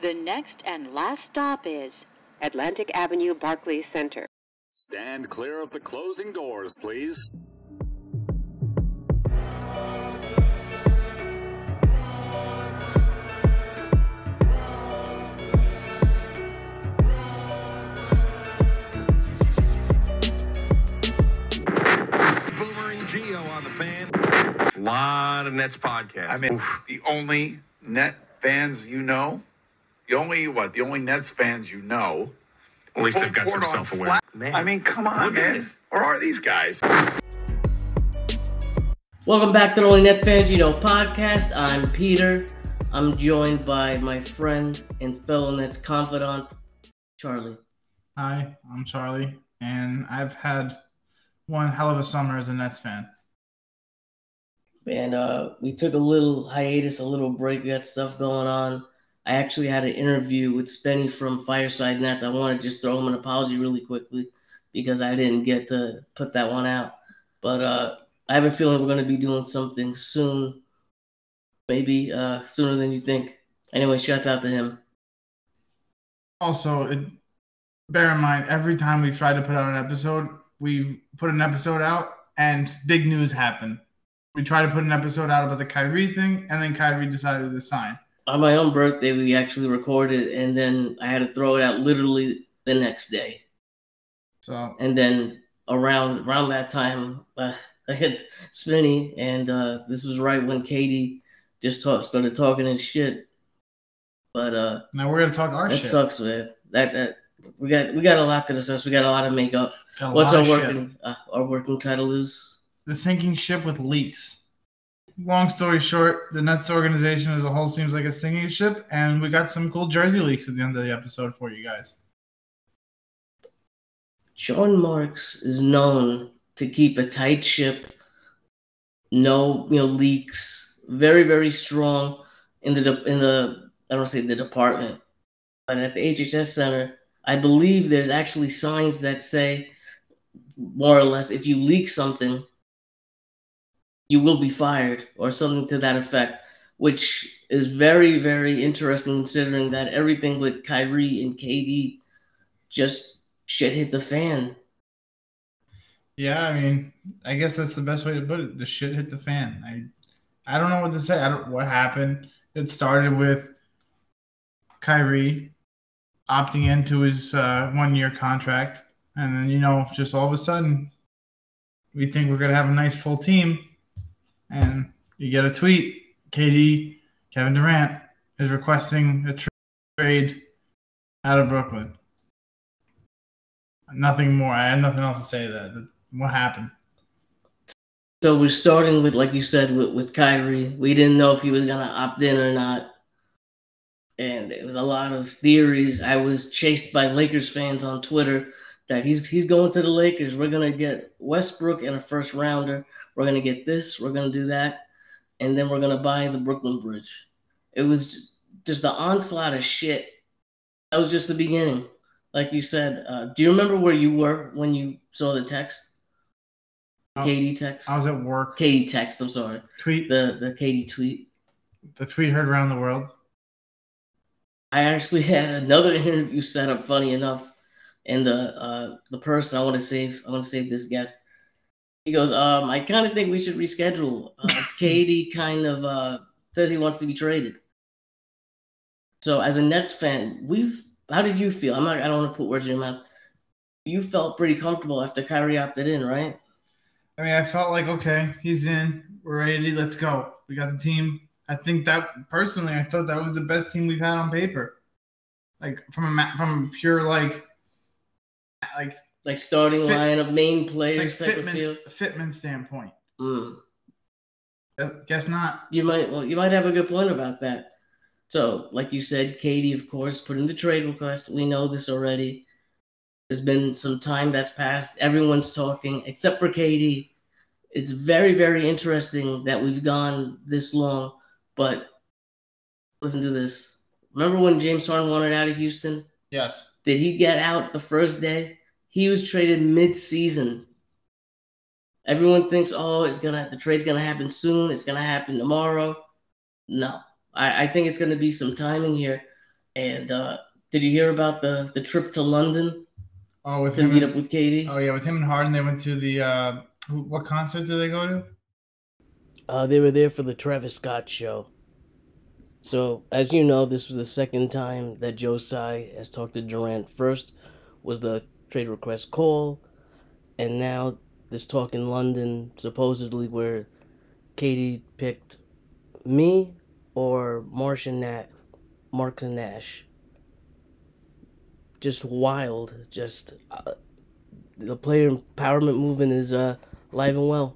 The next and last stop is Atlantic Avenue, Barclays Center. Stand clear of the closing doors, please. Boomer and Geo on the Fan. A lot of Nets podcasts. I mean, the only Net fans you know, the only Nets fans you know. At least they've got some self-awareness. I mean, come on, man. Or are these guys? Welcome back to the Only Net Fans You Know podcast. I'm Peter. I'm joined by my friend and fellow Nets confidant, Charlie. Hi, I'm Charlie, and I've had one hell of a summer as a Nets fan. And we took a little hiatus, a little break. We got stuff going on. I actually had an interview with Spenny from Fireside Nets. I want to just throw him an apology really quickly because I didn't get to put that one out. But I have a feeling we're going to be doing something soon, maybe sooner than you think. Anyway, shout out to him. Also, bear in mind, every time we've tried to put out an episode, we've put an episode out and big news happened. We tried to put an episode out about the Kyrie thing, and then Kyrie decided to sign. On my own birthday, we actually recorded, and then I had to throw it out literally the next day. So, and then around that time, I hit Spinny, and this was right when Katie just started talking his shit. But now we're gonna talk our shit. That sucks, man. That we got a lot to discuss. We got a lot to make up. What's our working title is? The Sinking Ship with Leaks. Long story short, the Nets organization as a whole seems like a sinking ship, and we got some cool jersey leaks at the end of the episode for you guys. Sean Marks is known to keep a tight ship, no leaks, very, very strong in the I don't say the department, but at the HHS Center, I believe there's actually signs that say more or less if you leak something, you will be fired or something to that effect, which is very, very interesting considering that everything with Kyrie and KD just shit hit the fan. Yeah, I mean, I guess that's the best way to put it. The shit hit the fan. I don't know what to say. What happened. It started with Kyrie opting into his 1-year contract. And then, just all of a sudden, we think we're going to have a nice full team. And you get a tweet, KD, Kevin Durant, is requesting a trade out of Brooklyn. Nothing more. I have nothing else to say to that. What happened? So we're starting with, like you said, with Kyrie. We didn't know if he was going to opt in or not. And it was a lot of theories. I was chased by Lakers fans on Twitter that he's going to the Lakers. We're going to get Westbrook and a first rounder. We're going to get this. We're going to do that. And then we're going to buy the Brooklyn Bridge. It was just the onslaught of shit. That was just the beginning. Like you said, do you remember where you were when you saw the text? KD text? I was at work. KD text, I'm sorry. Tweet? The KD tweet. The tweet heard around the world. I actually had another interview set up, funny enough. And the person I want to save this guest. He goes, I kind of think we should reschedule. KD kind of says he wants to be traded. So as a Nets fan, how did you feel? I don't want to put words in your mouth. You felt pretty comfortable after Kyrie opted in, right? I mean, I felt like, okay, he's in. We're ready. Let's go. We got the team. I think that personally, I thought that was the best team we've had on paper. Like from pure like starting lineup, main players like type of feel. Fitment standpoint. Guess not. You might have a good point about that. So, like you said, KD, of course, put in the trade request. We know this already. There's been some time that's passed. Everyone's talking, except for KD. It's very, very interesting that we've gone this long. But listen to this. Remember when James Harden wanted out of Houston? Yes. Did he get out the first day? He was traded mid-season. Everyone thinks, the trade's gonna happen soon. It's gonna happen tomorrow. No, I think it's gonna be some timing here. And did you hear about the trip to London with to him meet and- up with Katie? Oh yeah, with him and Harden, they went to the what concert did they go to? They were there for the Travis Scott show. So, as you know, this was the second time that Joe Tsai has talked to Durant. First was the trade request call, and now this talk in London, supposedly where Katie picked me or Marks and Nash. Just wild. Just the player empowerment movement is alive and well.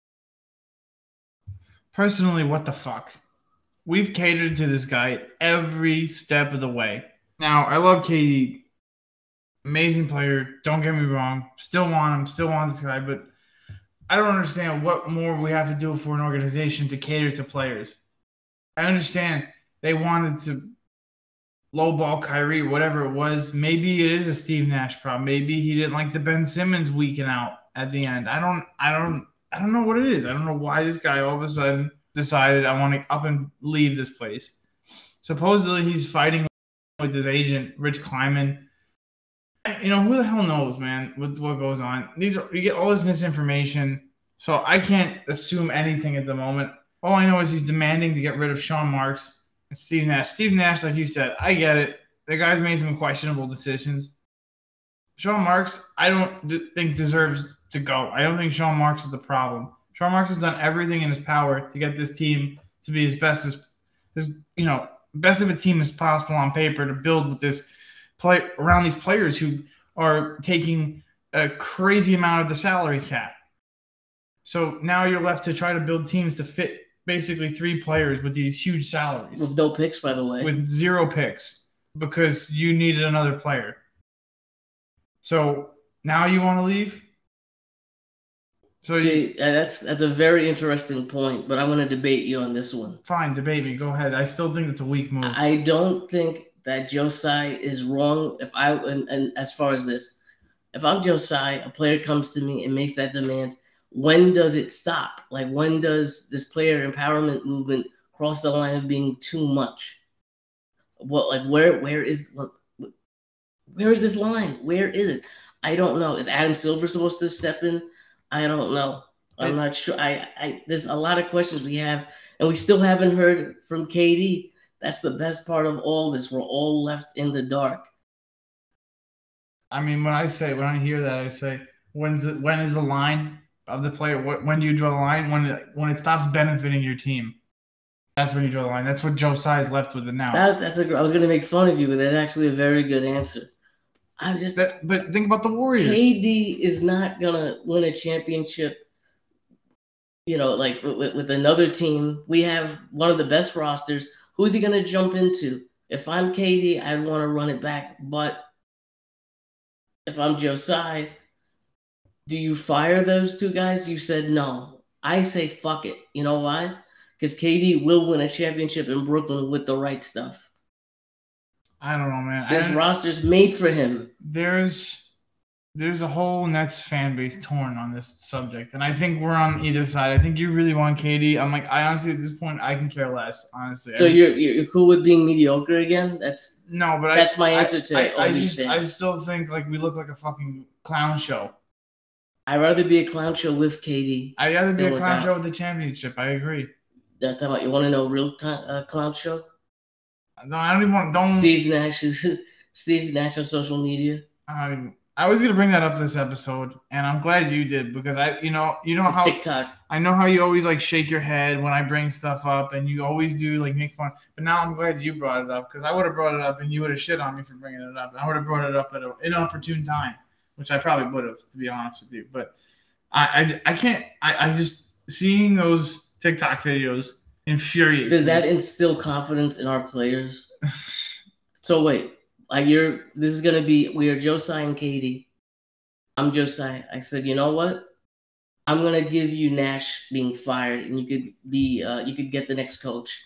Personally, what the fuck? We've catered to this guy every step of the way. Now, I love KD. Amazing player. Don't get me wrong. Still want him. Still want this guy. But I don't understand what more we have to do for an organization to cater to players. I understand they wanted to lowball Kyrie, whatever it was. Maybe it is a Steve Nash problem. Maybe he didn't like the Ben Simmons weeking out at the end. I don't know what it is. I don't know why this guy all of a sudden decided I want to up and leave this place. Supposedly he's fighting with his agent, Rich Kleiman. You know, who the hell knows, man, what goes on. You get all this misinformation, so I can't assume anything at the moment. All I know is he's demanding to get rid of Sean Marks and Steve Nash. Steve Nash, like you said, I get it. The guy's made some questionable decisions. Sean Marks, I don't think deserves to go. I don't think Sean Marks is the problem. Sean Marks has done everything in his power to get this team to be as best of a team as possible on paper to build with this play around these players who are taking a crazy amount of the salary cap. So now you're left to try to build teams to fit basically 3 players with these huge salaries. With no picks, by the way. With 0 picks because you needed another player. So now you want to leave? So that's a very interesting point, but I'm going to debate you on this one. Fine, debate me. Go ahead. I still think it's a weak move. I don't think that Joe Tsai is wrong. And as far as this, if I'm Joe Tsai, a player comes to me and makes that demand, when does it stop? Like, when does this player empowerment movement cross the line of being too much? Where is this line? Where is it? I don't know. Is Adam Silver supposed to step in? I don't know. I'm not sure. There's a lot of questions we have, and we still haven't heard from KD. That's the best part of all this. We're all left in the dark. I mean, when I hear that, I say, when is the line of the player? When do you draw the line? When it stops benefiting your team. That's when you draw the line. That's what Joe Tsai is left with it now. I was going to make fun of you, but that's actually a very good answer. But think about the Warriors. KD is not gonna win a championship. Like with another team. We have one of the best rosters. Who's he gonna jump into? If I'm KD, I'd want to run it back. But if I'm Joe Tsai, do you fire those 2 guys? You said no. I say fuck it. You know why? Because KD will win a championship in Brooklyn with the right stuff. I don't know, man. There's rosters made for him. There's a whole Nets fan base torn on this subject, and I think we're on either side. I think you really want KD. I'm like, I honestly, at this point, I can care less, honestly. So you're cool with being mediocre again? That's my answer to all these things. I still think like we look like a fucking clown show. I'd rather be a clown show with KD. I'd rather be a clown show with the championship. I agree. You want to know a real clown show? No, I don't even want. Steve Nash on social media. I was gonna bring that up this episode, and I'm glad you did because you know how TikTok. I know how you always like shake your head when I bring stuff up, and you always do like make fun. But now I'm glad you brought it up because I would have brought it up, and you would have shit on me for bringing it up, and I would have brought it up at an inopportune time, which I probably would have, to be honest with you. But I can't. I just seeing those TikTok videos infuriates. Does that instill confidence in our players? So wait. This is gonna be. We are Joe Tsai and KD. I'm Joe Tsai. I said, you know what? I'm gonna give you Nash being fired, and you could get the next coach.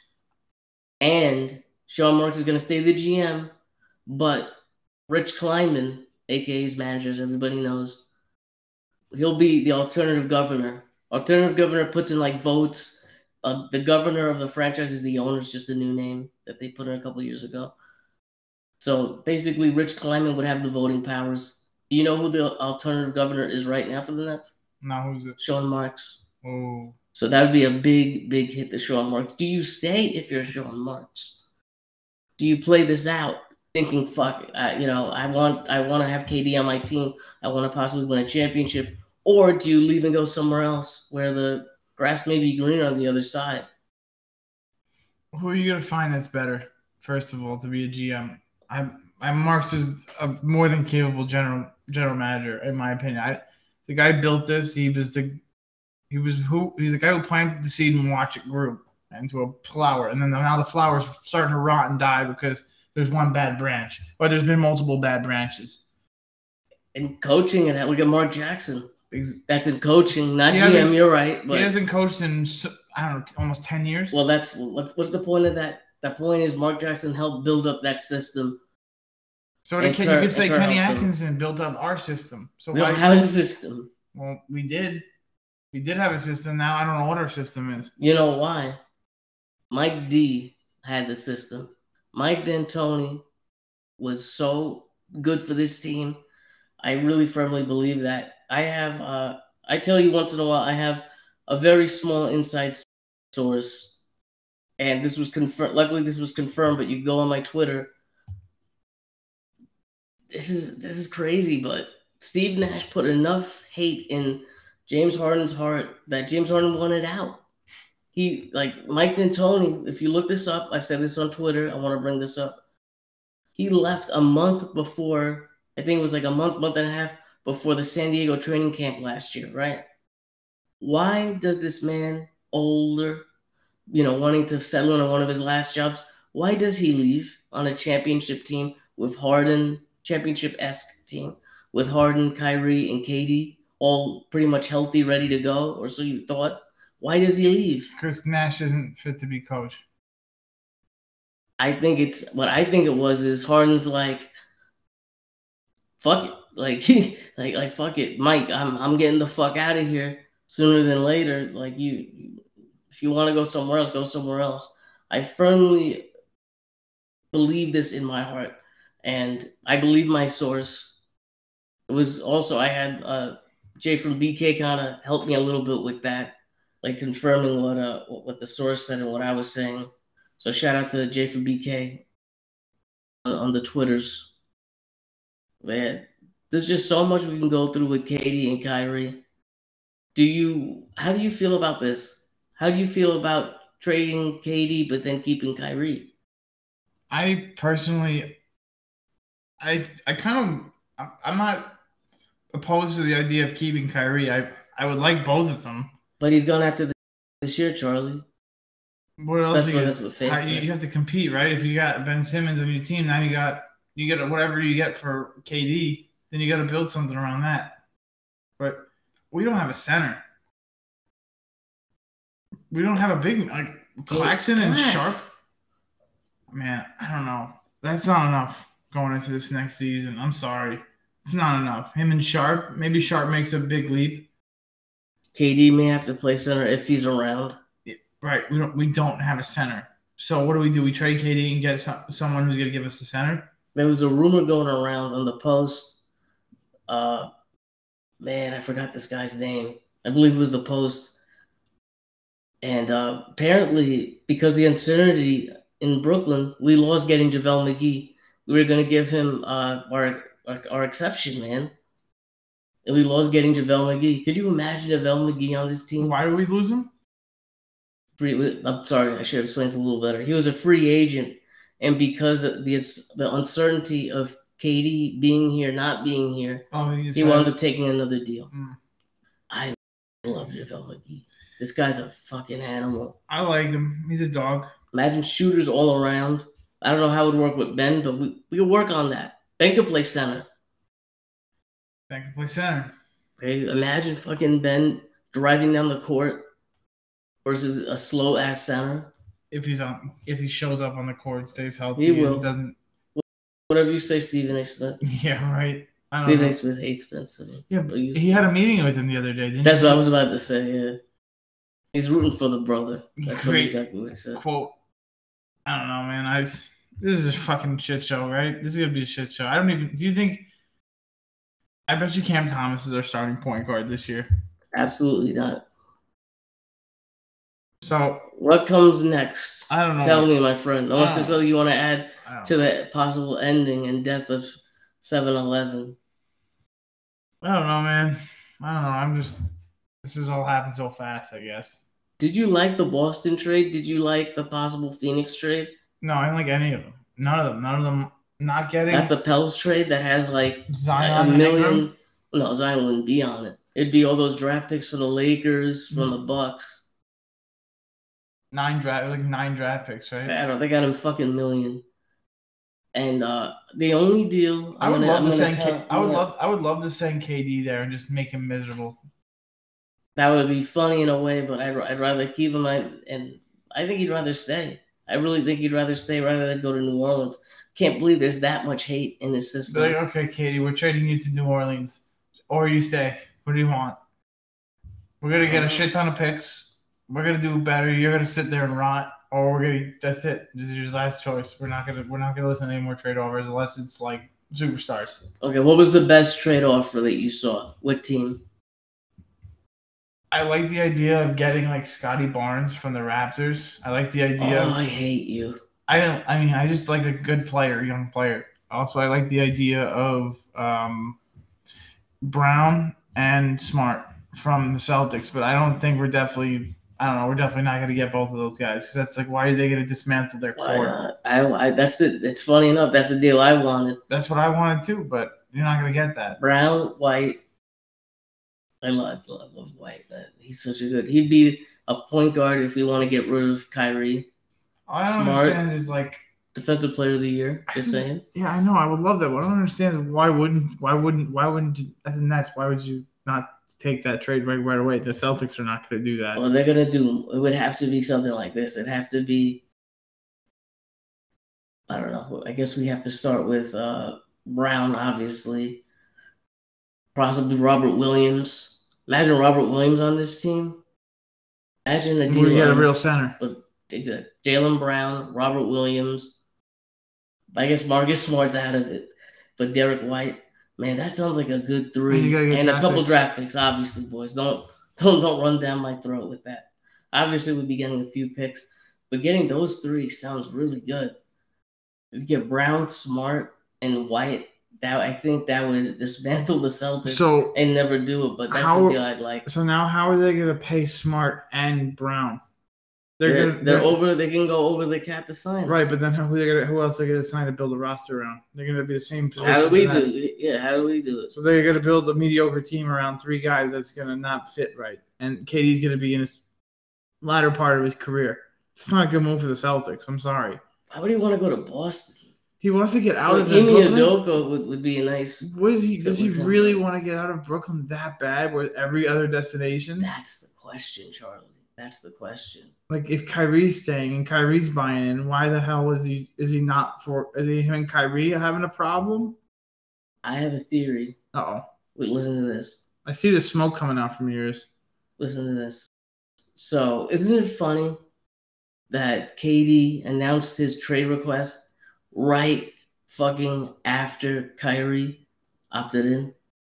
And Sean Marks is gonna stay the GM, but Rich Kleiman, aka his manager, as everybody knows, he'll be the alternative governor. Alternative governor puts in like votes. The governor of the franchise is the owner. It's just a new name that they put in a couple years ago. So basically, Rich Kleiman would have the voting powers. Do you know who the alternative governor is right now for the Nets? Now who's it? Sean Marks. Oh. So that would be a big hit to Sean Marks. Do you stay if you're Sean Marks? Do you play this out thinking, fuck, I want to have KD on my team. I want to possibly win a championship. Or do you leave and go somewhere else where the grass may be greener on the other side? Who are you going to find that's better, first of all, to be a GM? Marks is a more than capable general manager, in my opinion. The guy built this. He's the guy who planted the seed and watched it grow into a flower. And then now the flower's starting to rot and die because there's one bad branch, or there's been multiple bad branches. And coaching, and look at Mark Jackson. That's in coaching, not GM. You're right, but he hasn't coached in almost 10 years. Well, that's what's the point of that? The point is Mark Jackson helped build up that system. So you could say Kenny Atkinson built up our system. So we don't have a system. Well, we did. We did have a system. Now I don't know what our system is. You know why? Mike D had the system. Mike D'Antoni was so good for this team. I really firmly believe that. I tell you once in a while, I have a very small inside source, and this was confirmed. Luckily, this was confirmed, but you go on my Twitter. This is crazy, but Steve Nash put enough hate in James Harden's heart that James Harden wanted out. He, like Mike D'Antoni, if you look this up, I said this on Twitter, I want to bring this up. He left a month before, I think it was like a month and a half before the San Diego training camp last year, right? Why does this man, older, wanting to settle in on one of his last jobs, why does he leave on a championship team with Harden, championship-esque team, with Harden, Kyrie, and KD, all pretty much healthy, ready to go, or so you thought? Why does he leave? Because Nash isn't fit to be coach. I think it was is Harden's like, fuck it. Like fuck it, Mike. I'm getting the fuck out of here sooner than later. Like if you want to go somewhere else, go somewhere else. I firmly believe this in my heart, and I believe my source. It was also I had Jay from BK kind of helped me a little bit with that, like confirming what the source said and what I was saying. So shout out to Jay from BK on the Twitters. Man, there's just so much we can go through with KD and Kyrie. How do you feel about this? How do you feel about trading KD but then keeping Kyrie? I personally, I'm not opposed to the idea of keeping Kyrie. I would like both of them. But he's gone after this year, Charlie. What else? You have to compete, right? If you got Ben Simmons on your team, now you get whatever you get for KD. Then you got to build something around that. But we don't have a center. We don't have a big Claxton and Sharp. Man, I don't know. That's not enough going into this next season. I'm sorry. It's not enough. Him and Sharp. Maybe Sharp makes a big leap. KD may have to play center if he's around. Right. We don't have a center. So what do? We trade KD and get someone who's going to give us a center? There was a rumor going around on the Post. Man, I forgot this guy's name. I believe it was the Post. And apparently, because the uncertainty in Brooklyn, we lost getting JaVale McGee. We were going to give him our exception, man. And we lost getting JaVale McGee. Could you imagine JaVale McGee on this team? Why did we lose him? I'm sorry, I should have explained it a little better. He was a free agent, and because of the uncertainty of KD being here, not being here, he wound up taking another deal. I love JaVale McGee. This guy's a fucking animal. I like him. He's a dog. Imagine shooters all around. I don't know how it would work with Ben, but we could work on that. Ben could play center. Okay, imagine fucking Ben driving down the court versus a slow ass center. If he shows up on the court, stays healthy, he will. Doesn't. Whatever you say, Stephen A. Smith. Yeah, right. Stephen A. Smith hates Ben Simmons. Yeah, but he had a meeting with him the other day. That's what I was about to say. Yeah, he's rooting for the brother. That's exactly what he said. Quote. I don't know, man. This is a fucking shit show, right? This is gonna be a shit show. Do you think? I bet you Cam Thomas is our starting point guard this year. Absolutely not. So what comes next? I don't know. Tell me, my friend. Unless there's something you want to add to the possible ending and death of 7-Eleven. I don't know, man. I don't know. This has all happened so fast, I guess. Did you like the Boston trade? Did you like the possible Phoenix trade? No, I didn't like any of them. None of them. Not getting. Not the Pels trade that has like Zion a million. No, Zion wouldn't be on it. It'd be all those draft picks for the Lakers, from the Bucks. 9 draft picks, right? They got him fucking million. And the only deal I would love to send KD there and just make him miserable. That would be funny in a way, but I'd rather keep him. And I think he'd rather stay. I really think he'd rather stay rather than go to New Orleans. Can't believe there's that much hate in his system. Like, okay, KD, we're trading you to New Orleans, or you stay. What do you want? We're gonna get a shit ton of picks. We're gonna do better. You're gonna sit there and rot, or that's it. This is your last choice. We're not gonna listen to any more trade offers unless it's like superstars. Okay, what was the best trade offer that you saw? What team? I like the idea of getting like Scotty Barnes from the Raptors. I like the idea. Oh, I hate you. I just like a good player, young player. Also, I like the idea of Brown and Smart from the Celtics, but I don't think we're definitely not going to get both of those guys because that's like, why are they going to dismantle their core? It's funny enough. That's the deal I wanted. That's what I wanted too, but you're not going to get that. Brown, White. I love White. He's such a good. He'd be a point guard if we want to get rid of Kyrie. All I don't understand is like defensive player of the year. Just saying. Yeah, I know. I would love that. What I don't understand is why wouldn't you, as a Nets? Why would you not take that trade right away? The Celtics are not going to do that. Well, they're going to do. It would have to be something like this. It'd have to be. I don't know. I guess we have to start with Brown, obviously. Possibly Robert Williams. Imagine Robert Williams on this team. Imagine a deal. We get a real center. Jaylen Brown, Robert Williams. I guess Marcus Smart's out of it, but Derek White, man, that sounds like a good three. And a couple draft picks, obviously, boys. Don't run down my throat with that. Obviously, we'd be getting a few picks, but getting those three sounds really good. If you get Brown, Smart, and White, I think that would dismantle the Celtics and never do it. But that's the deal I'd like. So now, how are they going to pay Smart and Brown? They're over. They can go over the cap to sign. Right, but then who else are they going to sign to build a roster around? They're going to be the same position. How do we do it? Yeah, how do we do it? So they're going to build a mediocre team around 3 guys that's going to not fit right, and KD's going to be in his latter part of his career. It's not a good move for the Celtics. I'm sorry. Why would he want to go to Boston? He wants to get out of Ime Udoka would be a nice. Does he really want to get out of Brooklyn that bad with every other destination? That's the question, Charlie. That's the question. Like, if Kyrie's staying and Kyrie's buying in, why the hell is he him and Kyrie having a problem? I have a theory. Uh-oh. Wait, listen to this. I see the smoke coming out from yours. Listen to this. So, isn't it funny that KD announced his trade request right fucking after Kyrie opted in?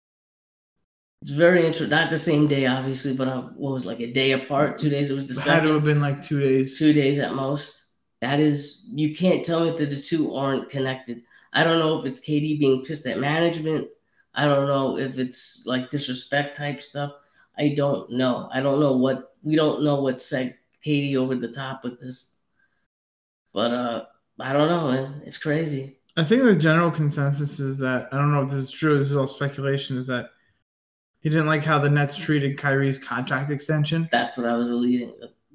It's very interesting. Not the same day, obviously, but what was like a day apart, 2 days? It was the second. It had to have been like 2 days. 2 days at most. That is, you can't tell me that the two aren't connected. I don't know if it's KD being pissed at management. I don't know if it's like disrespect type stuff. I don't know. We don't know what set KD over the top with this. But I don't know, man. It's crazy. I think the general consensus is that, I don't know if this is true, this is all speculation, is that he didn't like how the Nets treated Kyrie's contract extension. That's what I was leading.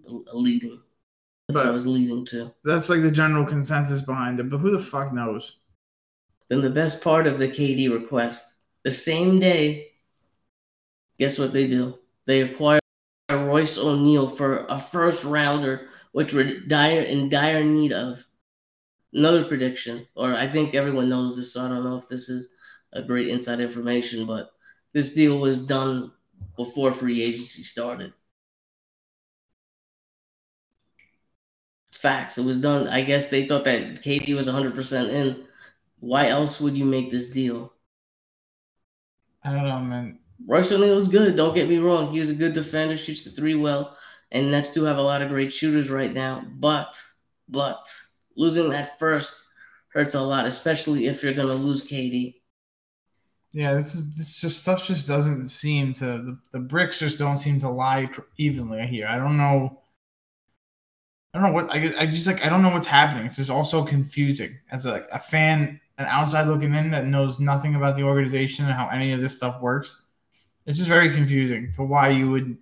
That's what I was leading to. That's like the general consensus behind it, but who the fuck knows? Then the best part of the KD request, the same day, guess what they do? They acquire Royce O'Neal for a first rounder, which we're in dire need of. Another prediction, or I think everyone knows this, so I don't know if this is a great inside information, but this deal was done before free agency started. facts. It was done. I guess they thought that KD was 100% in. Why else would you make this deal? I don't know, man. Royce O'Neal was good. Don't get me wrong. He was a good defender, shoots the three well, and Nets do have a lot of great shooters right now. But losing that first hurts a lot, especially if you're gonna lose KD. Yeah, stuff just doesn't seem to the bricks just don't seem to lie evenly here. I don't know what I don't know what's happening. It's just all so confusing as a fan, an outside looking in that knows nothing about the organization and how any of this stuff works. It's just very confusing to why you would.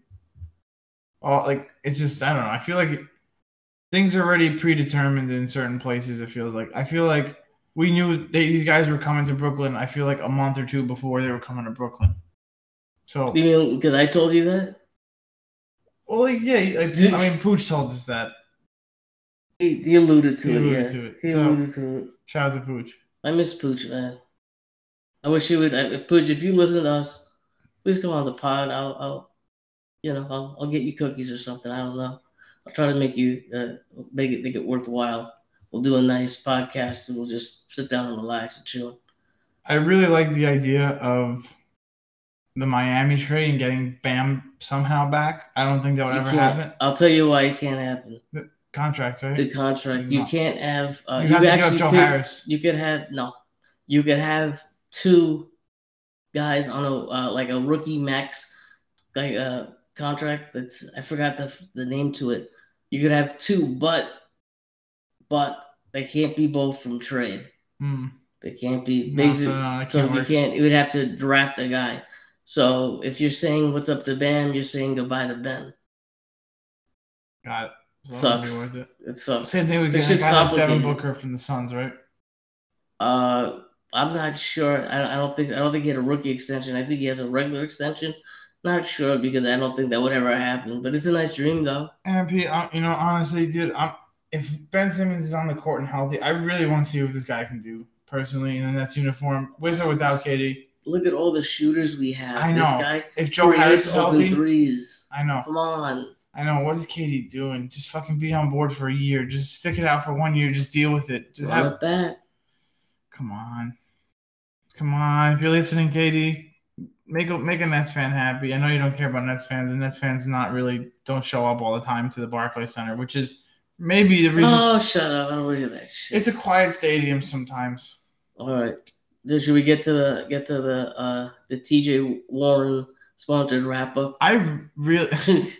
It's just I don't know. I feel like things are already predetermined in certain places. It feels like I feel like. We knew these guys were coming to Brooklyn, I feel like a month or two before they were coming to Brooklyn. So, you mean because I told you that? Well, yeah. I mean, Pooch told us that. He alluded to it. He alluded to it. Shout out to Pooch. I miss Pooch, man. I wish he would. Pooch, if you listen to us, please come on the pod. I'll get you cookies or something. I don't know. I'll try to make you make it worthwhile. We'll do a nice podcast and we'll just sit down and relax and chill. I really like the idea of the Miami trade and getting Bam somehow back. I don't think that would ever happen. I'll tell you why it can't happen. The contract, right? The contract. No. You can't have. You have to give up Joe Harris. You could have two guys on a rookie max contract. I forgot the name to it. You could have two, but they can't be both from trade. They can't be basically. You would have to draft a guy. So if you're saying what's up to Bam, you're saying goodbye to Ben. Got it. Sucks. Worth it. It sucks. Same thing with Devin Booker from the Suns, right? I'm not sure. I don't think he had a rookie extension. I think he has a regular extension. Not sure because I don't think that would ever happen. But it's a nice dream, though. And Pete, honestly, dude, if Ben Simmons is on the court and healthy, I really want to see what this guy can do personally in the Nets uniform, with or without KD. Look at all the shooters we have. I know. This guy if Joe Harris is healthy, threes. I know. Come on. I know. What is KD doing? Just fucking be on board for a year. Just stick it out for 1 year. Just deal with it. Just run it back. Come on. If you're listening, KD, make a Nets fan happy. I know you don't care about Nets fans, and Nets fans don't show up all the time to the Barclays Center, which is maybe the reason. Oh, shut up! I don't hear that shit. It's a quiet stadium sometimes. All right. Should we get to the TJ Warren sponsored wrap up? I really.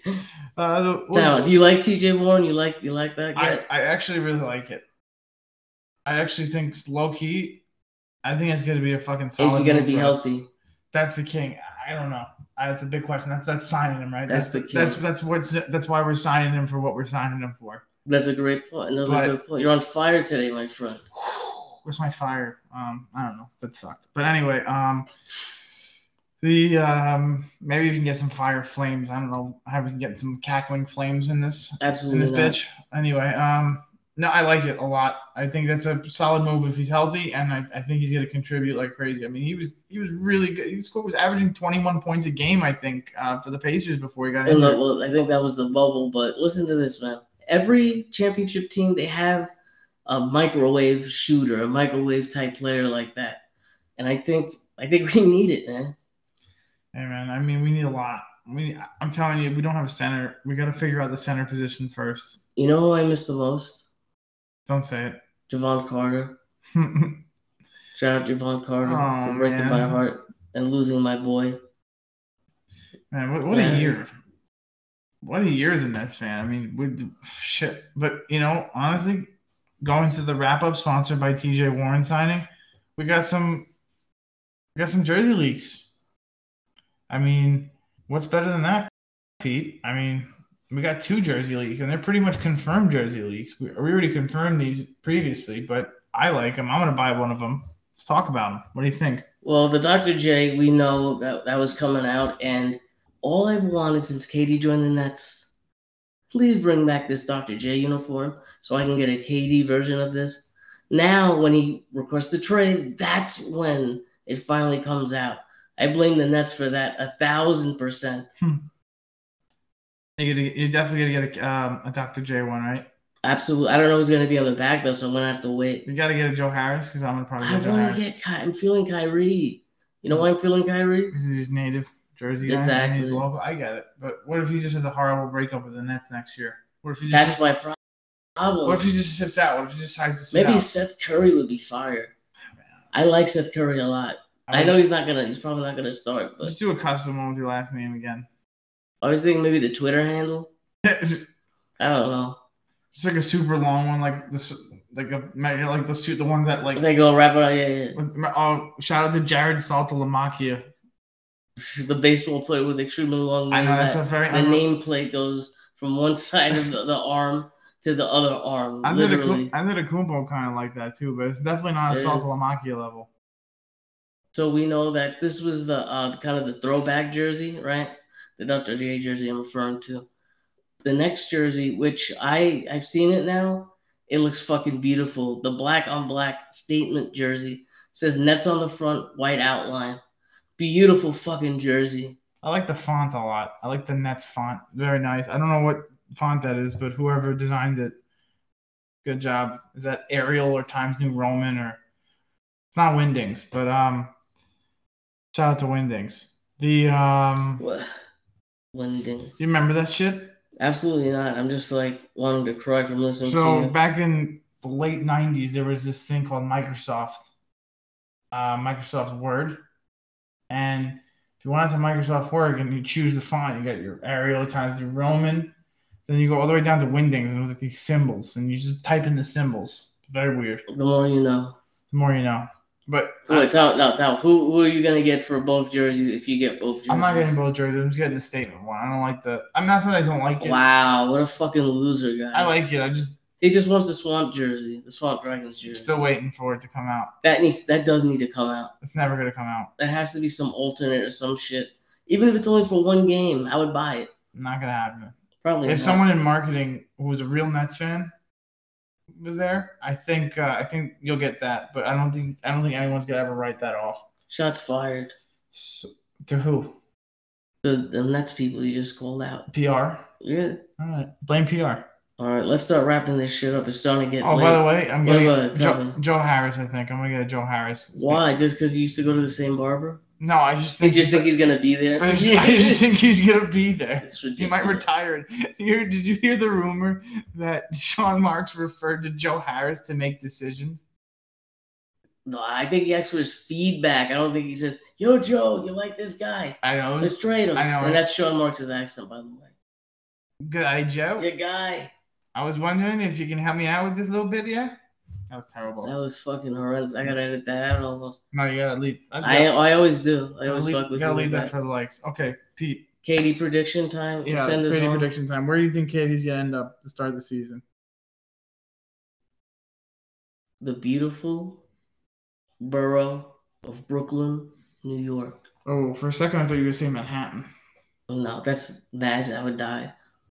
Do you like TJ Warren? You like that guy? I actually really like it. I actually think low key. I think it's going to be a fucking solid. Is he going to be healthy? That's the king. I don't know. That's a big question. That's signing him, right? That's the king. That's why we're signing him for what we're signing him for. That's a great point. Good point. You're on fire today, my friend. Where's my fire? I don't know. That sucked. But anyway, maybe we can get some fire flames. I don't know how we can get some cackling flames in this. Absolutely. In this bitch. Anyway, no, I like it a lot. I think that's a solid move if he's healthy, and I think he's going to contribute like crazy. I mean, he was really good. He was averaging 21 points a game, I think, for the Pacers before he got injured. Well, I think that was the bubble. But listen to this, man. Every championship team, they have a microwave shooter, a microwave type player like that, and I think we need it, man. Hey, man. I mean, we need a lot. I'm telling you, we don't have a center. We got to figure out the center position first. You know who I miss the most? Don't say it. Javon Carter. Shout out Javon Carter for breaking my heart and losing my boy. Man, what a year. What a year as a Nets fan. I mean, shit. But, honestly, going to the wrap-up sponsored by TJ Warren signing, we got some jersey leaks. I mean, what's better than that, Pete? I mean, we got 2 jersey leaks, and they're pretty much confirmed jersey leaks. We already confirmed these previously, but I like them. I'm going to buy one of them. Let's talk about them. What do you think? Well, the Dr. J, we know that was coming out, and all I've wanted since KD joined the Nets, please bring back this Dr. J uniform so I can get a KD version of this. Now, when he requests the trade, that's when it finally comes out. I blame the Nets for that 1,000%. You're definitely going to get a Dr. J one, right? Absolutely. I don't know who's going to be on the back, though, so I'm going to have to wait. You got to get a Joe Harris because I'm going to probably I get Joe want to Harris. I'm feeling Kyrie. You know why I'm feeling Kyrie? Because he's native Jersey guy. Exactly. And he's local. I get it. But what if he just has a horrible breakup with the Nets next year? What if he That's just, my problem. What if he just sits out? What if he just decides to sit Maybe out? Seth Curry would be fire. I like Seth Curry a lot. I know he's probably not gonna start, but Just do a custom one with your last name again. I was thinking maybe the Twitter handle. Just I don't know. like a super long one, like this, like the ones that like. They go right by yeah. Oh, shout out to Jared Saltalamacchia. The baseball player with extremely long name. I know that's a very. The nameplate goes from one side of the arm to the other arm. Literally. Antetokounmpo kind of like that too, but it's definitely not a Saltalamacchia level. So we know that this was the kind of the throwback jersey, right? The Dr. J jersey I'm referring to. The next jersey, which I've seen it now, it looks fucking beautiful. The black on black statement jersey says Nets on the front, white outline. Beautiful fucking jersey. I like the font a lot. I like the Nets font. Very nice. I don't know what font that is, but whoever designed it, good job. Is that Arial or Times New Roman or it's not Wingdings, but shout out to Wingdings. The Wingdings. You remember that shit? Absolutely not. I'm just like wanting to cry from listening to you. So back in the late 90s, there was this thing called Microsoft Word. And if you went out to Microsoft Word and you choose the font, you got your Arial Times New Roman. Then you go all the way down to Wingdings and with like these symbols. And you just type in the symbols. Very weird. The more you know. The more you know. But so wait, tell who are you gonna get for both jerseys if you get both jerseys? I'm not getting both jerseys. I'm just getting the statement one. I don't like the. I'm not that I don't like it. Wow, what a fucking loser, guy. I like it. He just wants the Swamp jersey, the Swamp Dragons jersey. Still waiting for it to come out. That does need to come out. It's never gonna come out. That has to be some alternate or some shit. Even if it's only for one game, I would buy it. Not gonna happen. Probably. If someone in marketing who was a real Nets fan was there, I think you'll get that. But I don't think anyone's gonna ever write that off. Shots fired. So, to who? The Nets people you just called out. PR. Yeah. All right. Blame PR. All right, let's start wrapping this shit up. It's starting to get late. By the way, I'm getting Joe Harris, I think. I'm going to get a Joe Harris. Why? Just because you used to go to the same barber? No, I just think... You just think he's going to be there? I just think he's going to be there. It's ridiculous. He might retire. Did you hear the rumor that Sean Marks referred to Joe Harris to make decisions? No, I think he asked for his feedback. I don't think he says, yo, Joe, you like this guy? I know. Let's trade him. I know. And that's Sean Marks' accent, by the way. Good eye, Joe. Your guy. I was wondering if you can help me out with this little bit, yeah? That was terrible. That was fucking horrendous. I gotta edit that out almost. No, you gotta leave. I always do. I always fuck with you. You gotta leave that for the likes. Okay, Pete. KD prediction time. Yeah, KD prediction time. Where do you think KD's gonna end up to start the season? The beautiful borough of Brooklyn, New York. Oh, for a second I thought you were gonna say Manhattan. No, that's bad. I would die.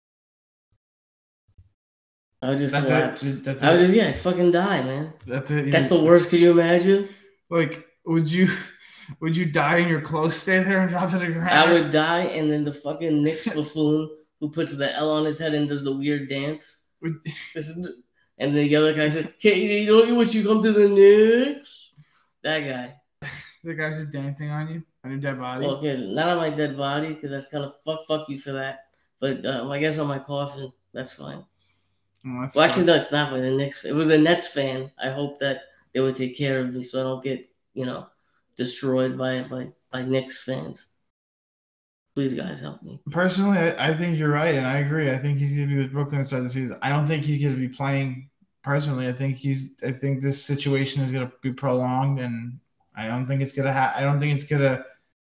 I would just collapse. I would just fucking die, man. That's it. That's the worst. Could you imagine? Like, would you die and your clothes stay there and drop to the ground? I would die, and then the fucking Knicks buffoon who puts the L on his head and does the weird dance. And the other guy said, "Katie, don't you want you come to the Knicks?" That guy. The guy's just dancing on you, on your dead body. Well, okay, not on my dead body because that's kind of fuck you for that. But I guess on my coffin, that's fine. Well, actually, no, it's not. It was a Nets fan. I hope that they would take care of me so I don't get, destroyed by Knicks fans. Please, guys, help me. Personally, I think you're right, and I agree. I think he's going to be with Brooklyn to start the season. I don't think he's going to be playing personally. I think this situation is going to be prolonged, and I don't think it's going to I don't think it's going to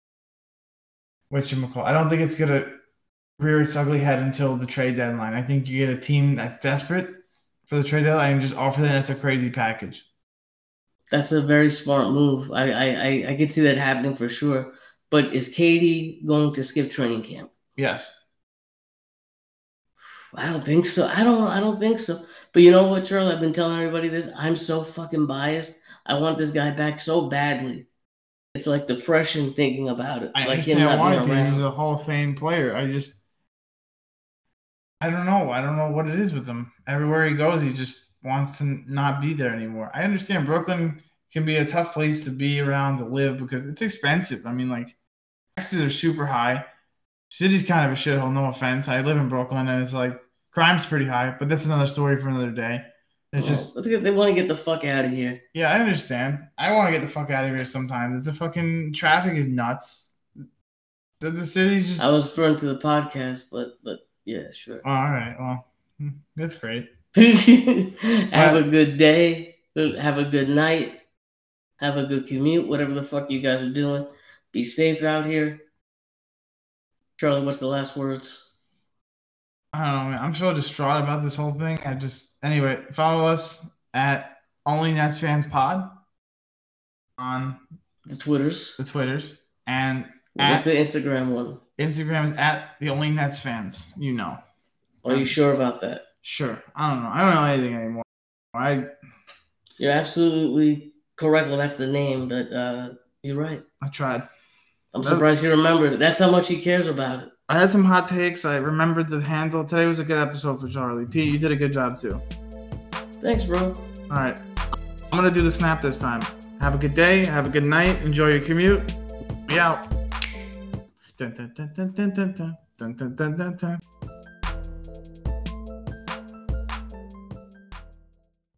rear its ugly head until the trade deadline. I think you get a team that's desperate for the trade deadline and just offer the Nets a crazy package. That's a very smart move. I could see that happening for sure. But is KD going to skip training camp? Yes. I don't think so. I don't think so. But you know what, Charles? I've been telling everybody this. I'm so fucking biased. I want this guy back so badly. It's like depression thinking about it. I like understand why, because he's a Hall of Fame player. I don't know. I don't know what it is with him. Everywhere he goes, he just wants to not be there anymore. I understand Brooklyn can be a tough place to be around, to live, because it's expensive. I mean, like, taxes are super high. City's kind of a shithole, no offense. I live in Brooklyn, and it's like, crime's pretty high, but that's another story for another day. It's just, they want to get the fuck out of here. yeah, I understand. I want to get the fuck out of here sometimes. It's a fucking, traffic is nuts. The city's just... I was referring to the podcast, but yeah, sure. Oh, all right, well, that's great. Have a good day. Have a good night. Have a good commute, whatever the fuck you guys are doing. Be safe out here. Charlie, what's the last words? I don't know, man. I'm so distraught about this whole thing. Anyway, follow us at Only Nets Fans Pod on The Twitters. And what's the Instagram one? Instagram is at The Only Nets Fans. You know. Are you sure about that? Sure. I don't know. I don't know anything anymore. You're absolutely correct. Well, that's the name, but you're right. I tried. I'm surprised you remembered it. That's how much he cares about it. I had some hot takes. I remembered the handle. Today was a good episode for Charlie. Pete, you did a good job too. Thanks, bro. All right. I'm going to do the snap this time. Have a good day. Have a good night. Enjoy your commute. Be out. Dun, dun, dun, dun, dun, dun, dun, dun, dun, dun, dun.